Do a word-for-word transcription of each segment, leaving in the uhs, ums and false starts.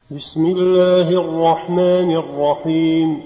بسم الله الرحمن الرحيم.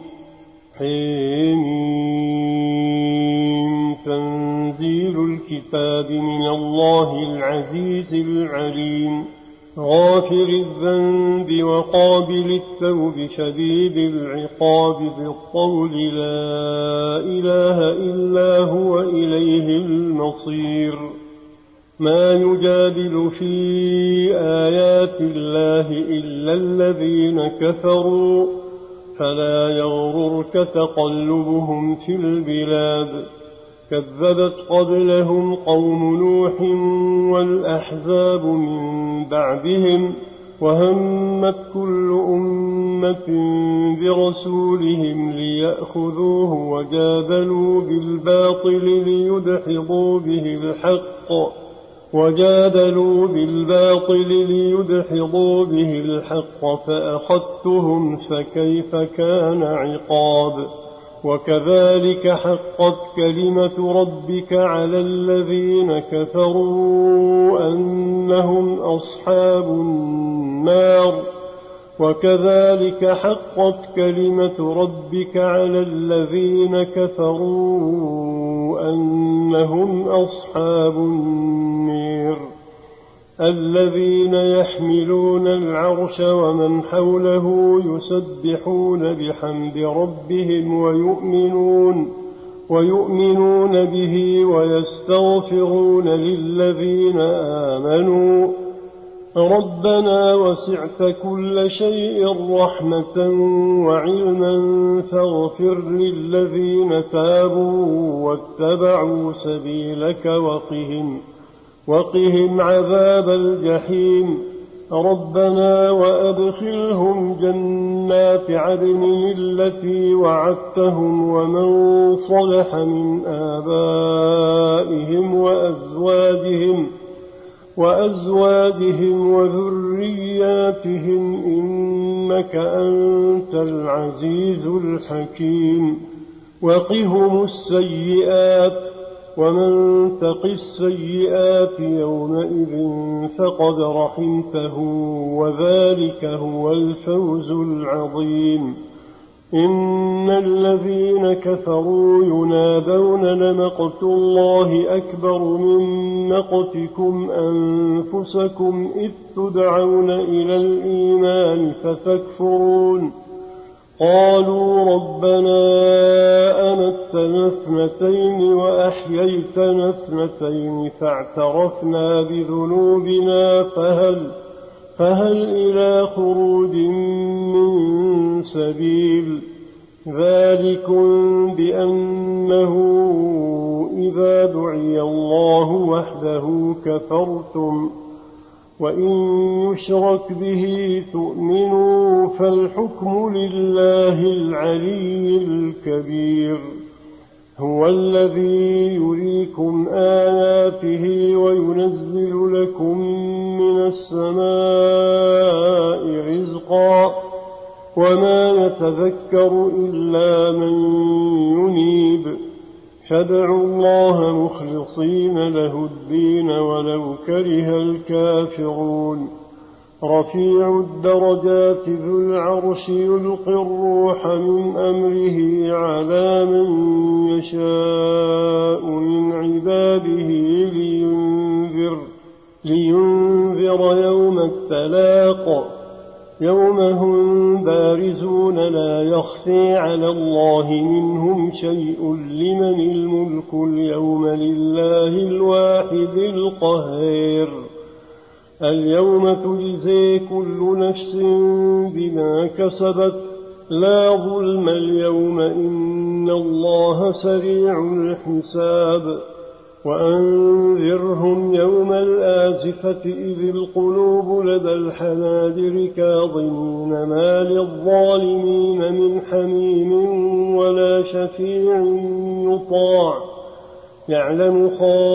حميم. تنزيل الكتاب من الله العزيز العليم. غافر الذنب وقابل التوب شديد العقاب بالطول لا إله إلا هو إليه المصير. ما يجادل في آيات الله إلا الذين كفروا فلا يغررك تقلبهم في البلاد. كذبت قبلهم قوم نوح والأحزاب من بعدهم وهمت كل أمة برسولهم ليأخذوه وجادلوا بالباطل ليدحضوا به الحق وجادلوا بالباطل ليدحضوا به الحق فأخذتهم فكيف كان عقاب. وكذلك حقت كلمة ربك على الذين كفروا أنهم أصحاب النار. وكذلك حقت كلمة ربك على الذين كفروا أنهم أصحاب النار. الذين يحملون العرش ومن حوله يسبحون بحمد ربهم ويؤمنون ويؤمنون به ويستغفرون للذين آمنوا ربنا وسعت كل شيء رحمة وعلما فاغفر للذين تابوا واتبعوا سبيلك وقهم وقهم عذاب الجحيم. ربنا وأدخلهم جنات عدن التي وعدتهم ومن صلح من آبائهم وأزواجهم وأزواجهم وذرياتهم إنك أنت العزيز الحكيم. وقهم السيئات ومن تق السيئات يومئذ فقد رحمته وذلك هو الفوز العظيم. إن الذين كفروا ينادون لمقت الله أكبر من مقتكم أنفسكم إذ تدعون إلى الإيمان فتكفرون. قالوا ربنا أمتنا اثنتين وأحييتنا اثنتين فاعترفنا بذنوبنا فهل, فهل إلى خروج من سبيل. ذلكم بأنه إذا دعي الله وحده كفرتم وإن يشرك به تؤمنوا فالحكم لله العلي الكبير. هو الذي يريكم آياته وينزل لكم من السماء رزقا وما يتذكر إلا من ينيب. فادعوا الله مخلصين له الدين ولو كره الكافرون. رفيع الدرجات ذو العرش يلقي الروح من أمره على من يشاء من عباده لينذر, لينذر يوم التلاق يوم هم بارزون لا يخفي على الله منهم شيء. لمن الملك اليوم لله الواحد القهار. اليوم تجزي كل نفس بما كسبت لا ظلم اليوم إن الله سريع الحساب. وأنذرهم يوم الآزفة إذ القلوب لدى الحناجر كاظمين ما للظالمين من حميم ولا شفيع يطاع. يعلم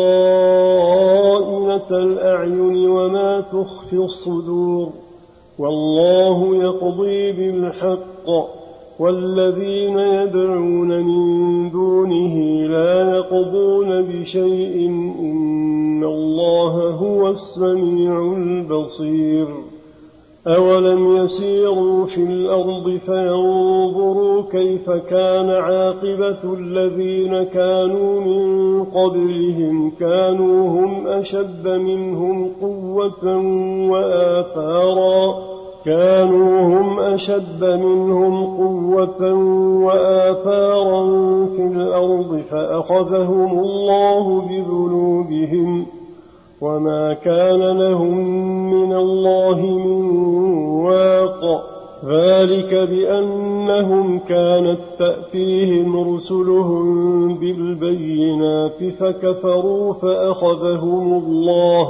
خائنة الأعين وما تخفي الصدور. والله يقضي بالحق والذين يدعون من دونه لا يقضون بشيء إن الله هو السميع البصير. أولم يسيروا في الأرض فينظروا كيف كان عاقبة الذين كانوا من قبلهم كانوا هم أشد منهم قوة وآثارا كانوا هم أشد منهم قوة وآثارا في الأرض فأخذهم الله بذنوبهم وما كان لهم من الله من واق ذلك بأنهم كانت تأتيهم رسلهم بالبينات فكفروا فأخذهم الله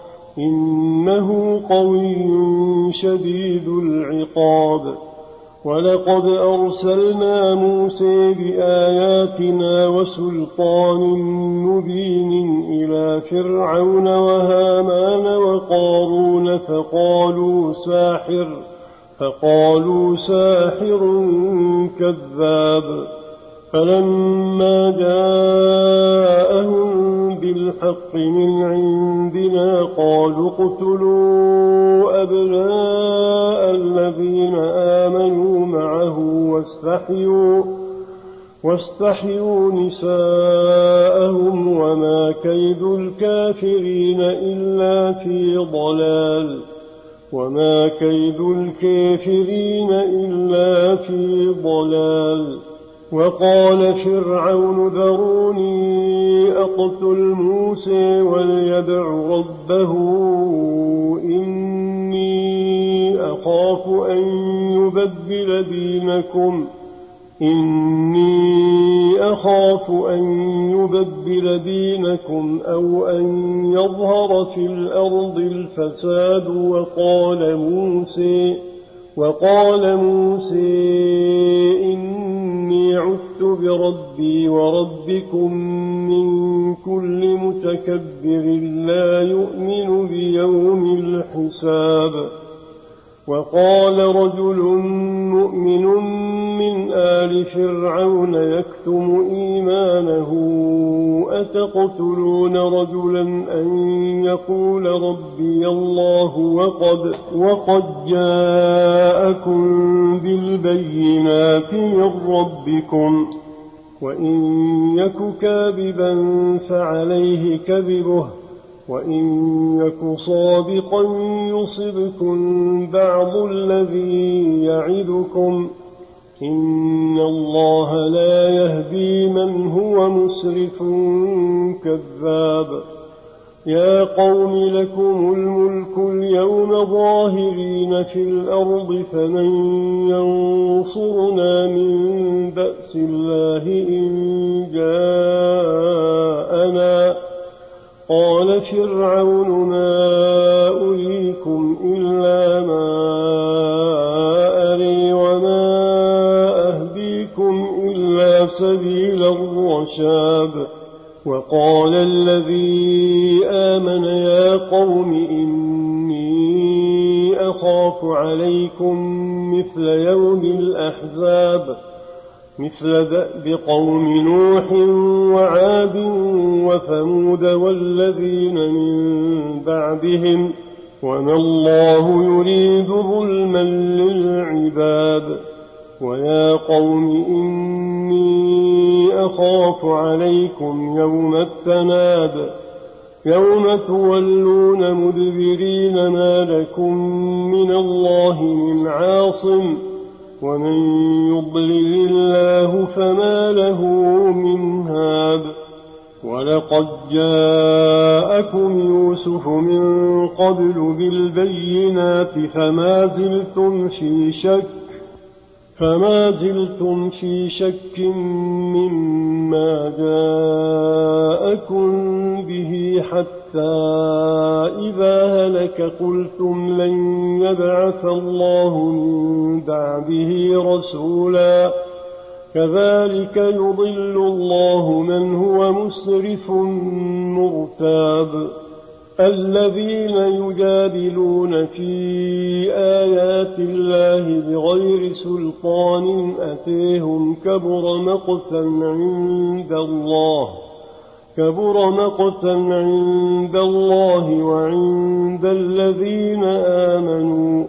إنه قوي شديد العقاب ولقد أرسلنا موسى بآياتنا وسلطان مبين إلى فرعون وهامان وقارون فقالوا ساحر فقالوا ساحر كذاب فلما جاءهم بالحق من عندنا قالوا اقتلوا أبناء الذين آمنوا معه واستحيوا, واستحيوا نساءهم وما كيد الكافرين إلا في ضلال وما كيد الكافرين إلا في ضلال وقال فرعون ذروني أقتل موسى وليدع ربه إني أخاف أن يبدل دينكم إني أخاف أن يبدل دينكم أو أن يظهر في الأرض الفساد وقال موسى وقال موسى إني عدت بربي وربكم من كل متكبر لا يؤمن بيوم الحساب وقال رجل مؤمن من آل فرعون يكتم إيمانه أتقتلون رجلا أن يقول ربي الله وقد, وقد جاءكم بالبينات من ربكم وإن يك كاذبا فعليه كذبه وإن يك صادقا يصبكم بعض الذي يعدكم إن الله لا يهدي من هو مسرف كذاب يا قوم لكم الملك اليوم ظاهرين في الأرض فمن ينصرنا من بأس الله إن جاءنا قال فرعون ما أريكم إلا ما أري وما أهديكم إلا سبيل الرشاد وقال الذي آمن يا قوم إني أخاف عليكم مثل يوم الأحزاب مثل دأب قوم نوح وعاد وثمود والذين من بعدهم وما الله يريد ظلما للعباد ويا قوم إني أخاف عليكم يوم التناد يوم تولون مدبرين ما لكم من الله من عاصم ومن يضلل الله فما له من هاد ولقد جاءكم يوسف من قبل بالبينات فما زلتم في شك فما زلتم في شك مما جاءكم به حتى إذا هلك قلتم لن يبعث الله من بعده رسولا كذلك يضل الله من هو مسرف مرتاب الذين يجادلون في آيات الله بغير سلطان أتيهم كبر مقتا عند الله كبر مقتا عند الله وعند الذين آمنوا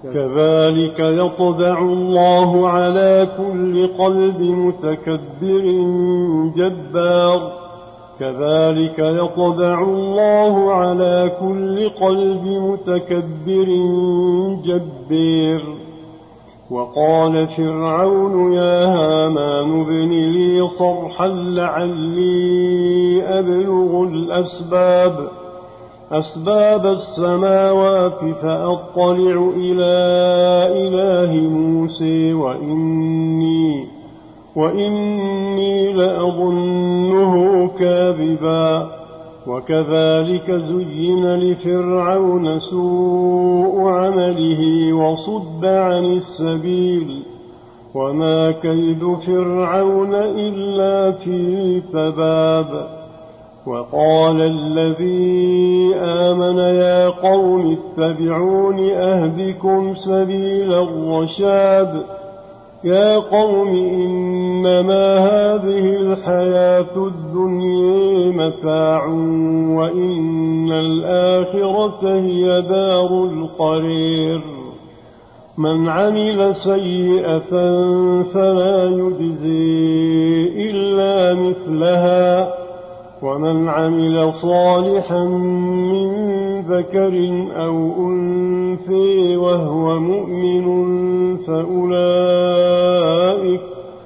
كذلك يطبع الله على كل قلب متكبر جبار كذلك يطبع الله على كل قلب متكبر جبار وقال فرعون يا هامان ابن لي صرحا لعلي أبلغ الأسباب أسباب السماوات فأطلع إلى إله موسى وإني, وإني لأظنه كاذبا وكذلك زين لفرعون سوء عمله وصد عن السبيل وما كيد فرعون إلا في تباب وقال الذي آمن يا قوم اتبعون أهدكم سبيل الرشاد يا قوم إنما هذه الحياة الدنيا متاع وإن الآخرة هي دار القرير من عمل سيئة فلا يجزي إلا مثلها ومن عمل صالحا من ذكر أو أنثى وهو مؤمن فأولئك,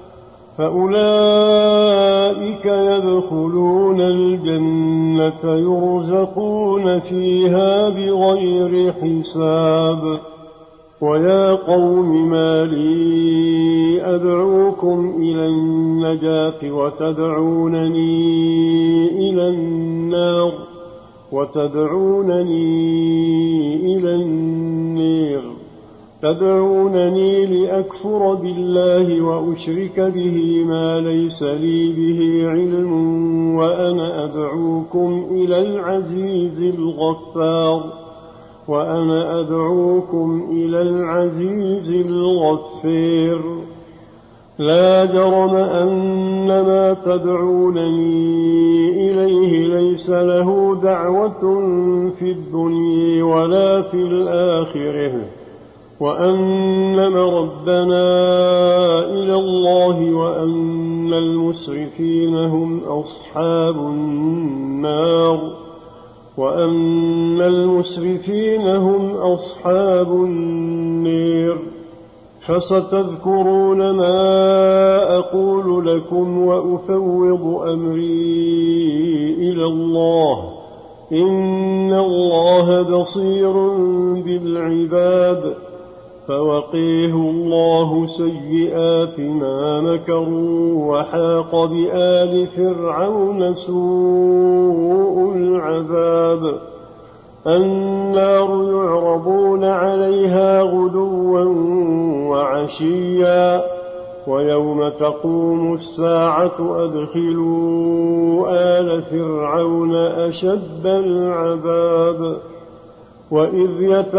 فأولئك يدخلون الجنة يرزقون فيها بغير حساب ويا قوم ما لي أدعوكم إلى النجاة وتدعونني إلى النار وتدعونني إلى النار تدعونني لأكفر بالله وأشرك به ما ليس لي به علم وأنا أدعوكم إلى العزيز الغفار وأنا أدعوكم إلى العزيز الغفير لا جرم أن ما تدعونني إليه ليس له دعوة في الدنيا ولا في الآخرة وأن مردنا إلى الله وأن المسرفين هم أصحاب النار وأن المسرفين هم أصحاب النار فستذكرون ما أقول لكم وأفوض أمري إلى الله إن الله بصير بالعباد فوقيه الله سيئات ما مكروا وحاق بآل فرعون سوء العذاب النار يعرضون عليها غدوا وعشيا ويوم تقوم الساعة أدخلوا آل فرعون أشد العذاب وإذ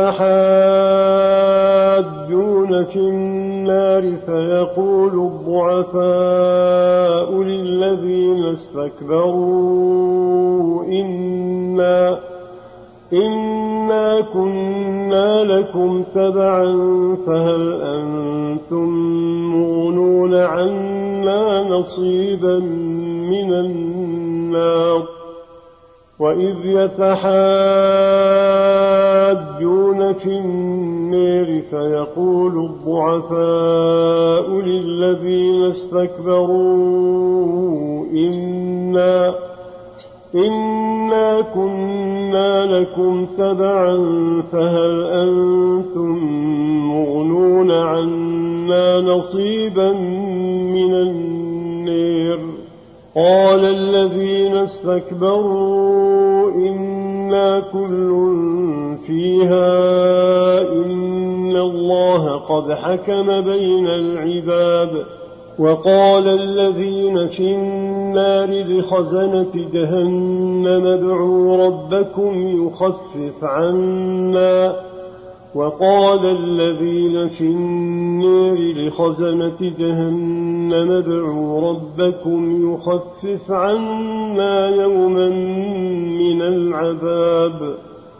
يتحاجون في النار فيقول الضعفاء للذين استكبروا إنا, إنا كنا لكم تبعا فهل أنتم مغنون عنا نصيبا من النار وإذ يتحاجون في النار فيقول الضعفاء للذين استكبروا إنا, إنا كنا لكم تبعا فهل أنتم مغنون عنا نصيبا من النار قال الذين استكبروا إنا كل فيها إن الله قد حكم بين العباد وقال الذين في النار لخزنة جهنم ادعوا ربكم يخفف عنا وقال الذين في النار لخزنة جهنم ادعوا ربكم يخفف عنا يوما من العذاب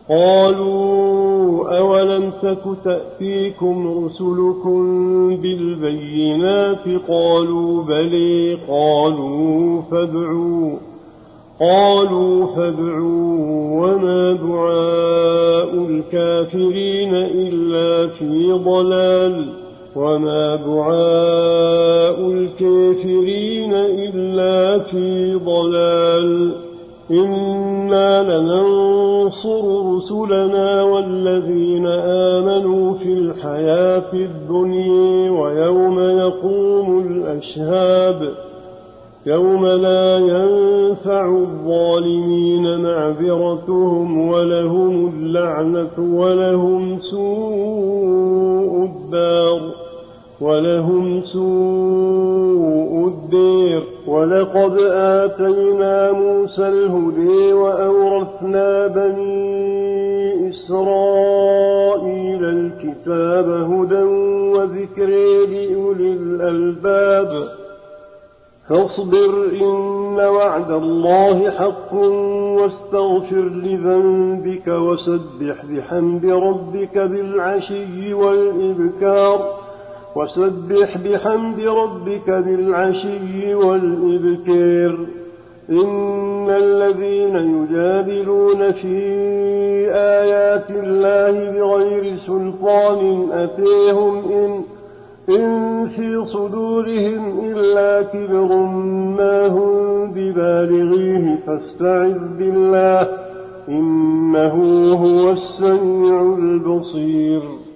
قالوا أولم تك تأتيكم رسلكم بالبينات قالوا بلى قالوا فادعوا قالوا فادعوا وما دعاء الكافرين إلا في ضلال وما دعاء الكافرين إلا في ضلال إنا لننصر رسلنا والذين آمنوا في الحياة الدنيا ويوم يقوم الأشهاد يوم لا ينفع الظالمين معذرتهم ولهم اللعنة ولهم سوء الدار ولهم سوء الدير ولقد آتينا موسى الهدى وأورثنا بني إسرائيل الكتاب هدى وذكر لأولي الألباب فاصبر إن وعد الله حق واستغفر لذنبك وسبح بحمد ربك بالعشي والإبكار وسبح بحمد ربك بالعشي والإبكار إن الذين يجادلون في آيات الله بغير سلطان أتيهم إن إن في صدورهم إلا كبر ما هم ببالغيه فاستعذ بالله إنه هو السميع البصير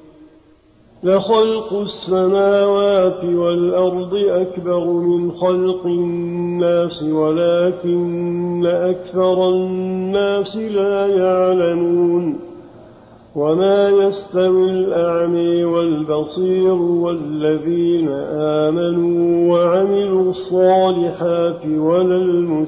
لخلق السماوات والأرض أكبر من خلق الناس ولكن أكثر الناس لا يعلمون وما يستوي الأعمى والبصير والذين آمنوا وعملوا الصالحات ولا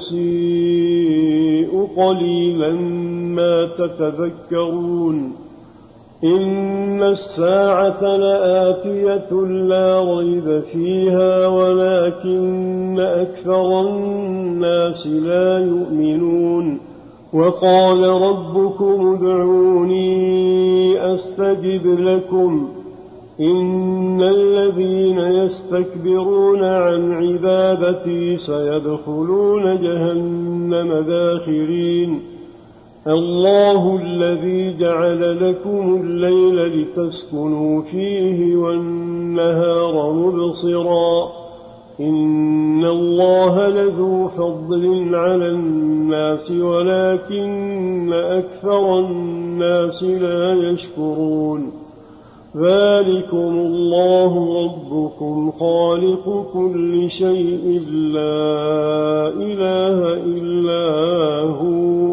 المسيء قليلا ما تتذكرون إن الساعة لآتية لا ريب فيها ولكن أكثر الناس لا يؤمنون وقال ربكم ادعوني أستجب لكم إن الذين يستكبرون عن عبادتي سيدخلون جهنم داخرين الله الذي جعل لكم الليل لتسكنوا فيه والنهار مبصرا إن الله لذو فضل على الناس ولكن أكثر الناس لا يشكرون ذلكم الله ربكم خالق كل شيء لا إله إلا هو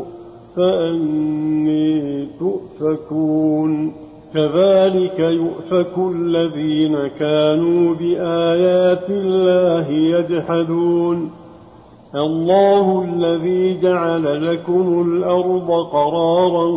فأني تؤفكون كذلك يؤفك الذين كانوا بآيات الله يجحدون الله الذي جعل لكم الأرض قرارا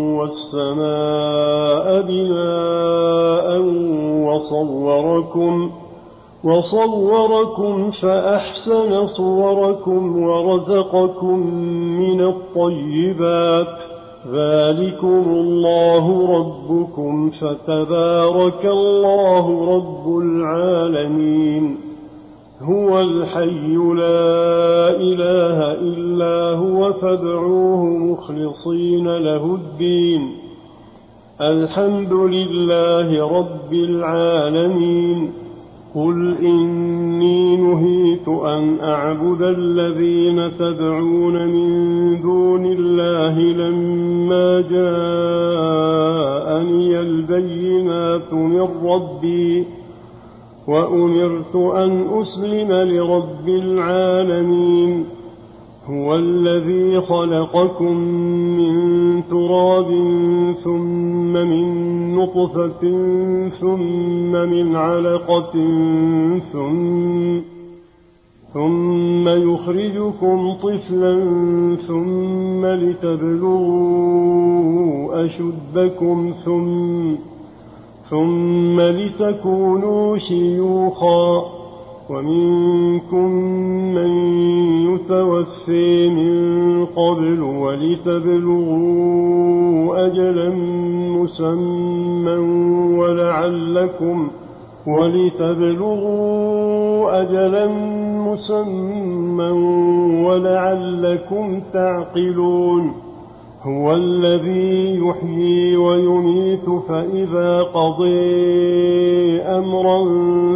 والسماء بناء وصوركم وصوركم فأحسن صوركم ورزقكم من الطيبات ذلكم الله ربكم فتبارك الله رب العالمين هو الحي لا إله إلا هو فادعوه مخلصين له الدين الحمد لله رب العالمين قل إني نهيت أن أعبد الذين تدعون من دون الله لما جاءني البينات من ربي وأمرت أن أسلم لرب العالمين هو الذي خلقكم من تراب ثم من نطفة ثم من علقة ثم, ثم يخرجكم طفلا ثم لتبلغوا أشدكم ثم, ثم لتكونوا شيوخا ومنكم من يتوفي من قبل ولتبلغوا أجلا مسمى ولعلكم ولتبلغوا أجلا مسمى ولعلكم تعقلون هو الذي يحيي ويميت فإذا قضي أمرا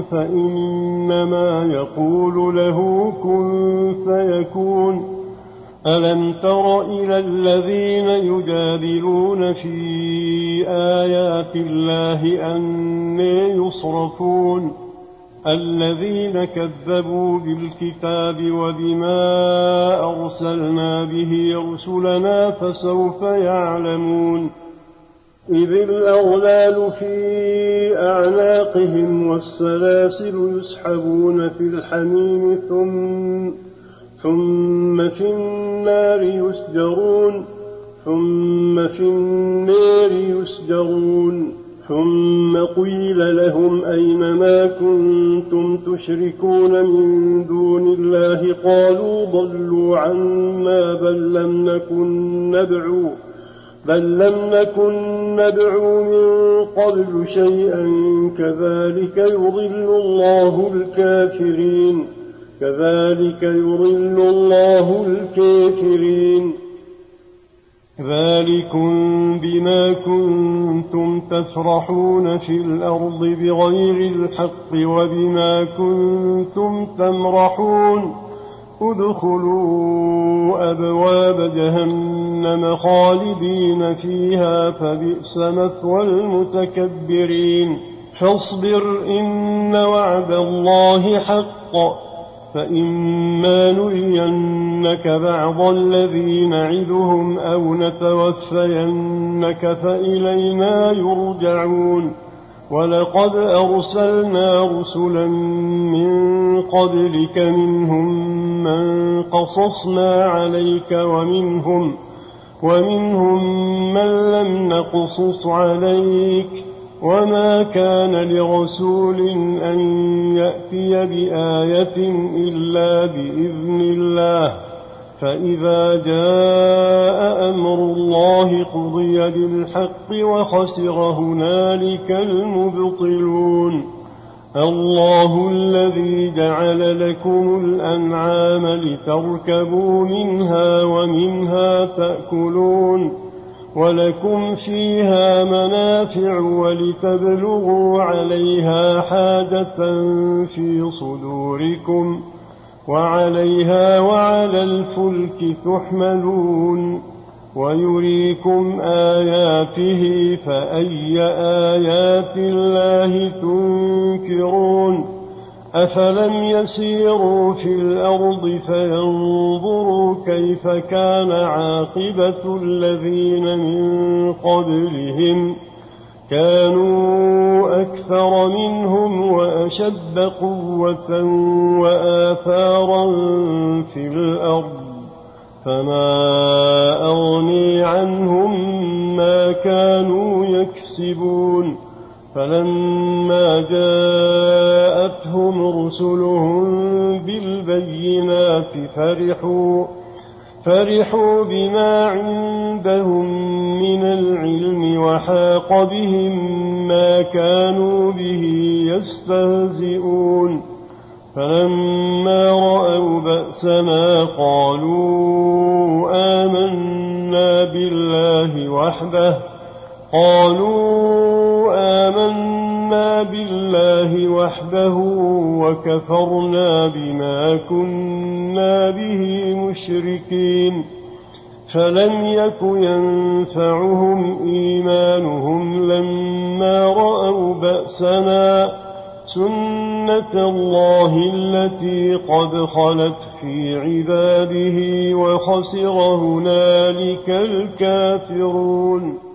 فإنما يقول له كن فيكون ألم تر إلى الذين يجادلون في آيات الله أنى يصرفون الذين كذبوا بالكتاب وبما أرسلنا به رسلنا فسوف يعلمون إذ الأغلال في أعناقهم والسلاسل يسحبون في الحميم ثم, ثم في النار يسجرون ثم في النار يسجرون ثم قيل لهم أين ما كنتم تشركون من دون الله قالوا ضلوا عنا بل لم نكن ندعو بل لم نكن ندعو من قبل شيئا كذلك يضل الله الكافرين كذلك يضل الله الكافرين ذلكم بما كنتم تفرحون في الأرض بغير الحق وبما كنتم تمرحون ادخلوا أبواب جهنم خالدين فيها فبئس مثوى المتكبرين فاصبر إن وعد الله حق فإما نرينك بعض الذي نعدهم أو نتوفينك فإلينا يرجعون ولقد أرسلنا رسلا من قبلك منهم من قصصنا عليك ومنهم, ومنهم من لم نقصص عليك وما كان لرسول أن يأتي بآية إلا بإذن الله فإذا جاء أمر الله قضي بالحق وخسر هنالك المبطلون الله الذي جعل لكم الأنعام لتركبوا منها ومنها تأكلون ولكم فيها منافع ولتبلغوا عليها حاجة في صدوركم وعليها وعلى الفلك تحملون ويريكم آياته فأي آيات الله تنكرون أفلم يسيروا في الأرض فينظروا كيف كان عاقبة الذين من قبلهم كانوا أكثر منهم وأشد قوة وآثارا في الأرض فما أغني عنهم ما كانوا يكسبون فلما جاءتهم رسلهم بالبينات فرحوا فرحوا بما عندهم من العلم وحاق بهم ما كانوا به يستهزئون فلما رأوا بأسنا قالوا آمنا بالله وحده قالوا آمنا بالله وحده وكفرنا بما كنا به مشركين فلم يك ينفعهم إيمانهم لما رأوا بأسنا سنة الله التي قد خلت في عباده وخسر هنالك الكافرون